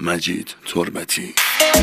مجید تربتی.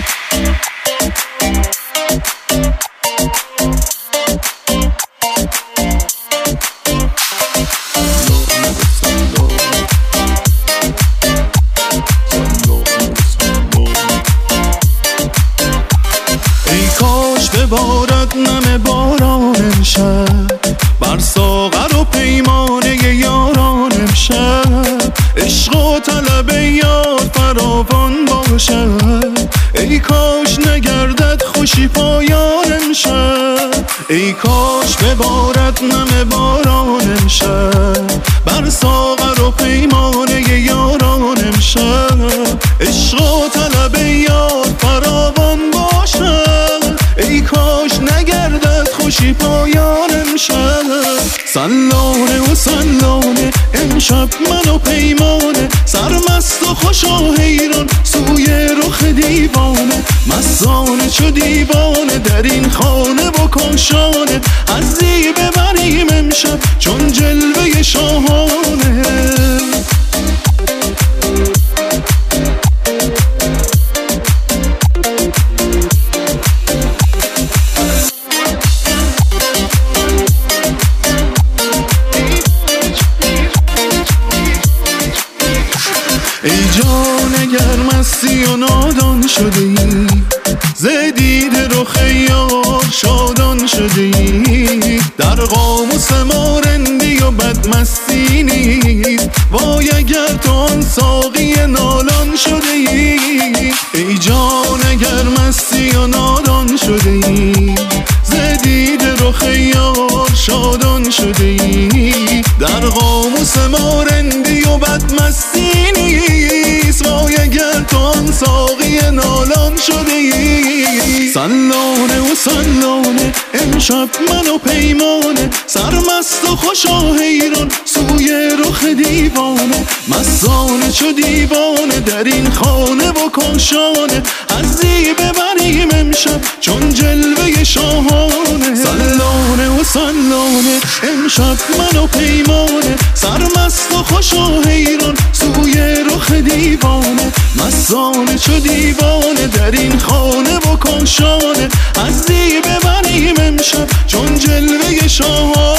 ای کاش ببارد نم باران امشب بر ساغر و پیمانه یاران امشب، عشق و طلب یار فراوان باشد. ای کاش نگردد خوشی پایان امشب، ای کاش ببارد نم باران امشب بر ساغر و پیمانه یاران امشب، عشق و طلب یار فراوان باشد. ای کاش نگردد خوشی پایان امشب. سلانه و سلانه امشب من و پیمانه، سرمست و خوش و حیران سوی رخ دیوانه، مستانه چو دیوانه در این خانه و کاشانه، حظی ببریم امشب چون جلوه شاهانه. ای جان اگر مستی و نادان شده ای، ز دید رخ یار شادان شده ای، در قاموس ما رندی و بدمستی نیست، وای اگر تو آن ساقی نالان شده ای. ای جان اگر مستی و نادان شده ای، ز دید رخ یار شادان شده ای، در قاموس ما رندی و بدمستی نیست، وای اگر تو آن ساقی نالان شده ای. سلانه و سلانه امشب من و پیمانه، سرمست و خوش و حیران سوی رخ دیوانه، مستانه چو دیوانه در این خانه و کاشانه، حظی ببریم امشب چون جلوه شاهانه. سلانه و سلانه امشب من و پیمانه، سرمست و خوش و حیران سوی رخ دیوانه، مستانه چو دیوانه در این خانه و کاشانه، حظی ببریم امشب چون جلوه شاهانه.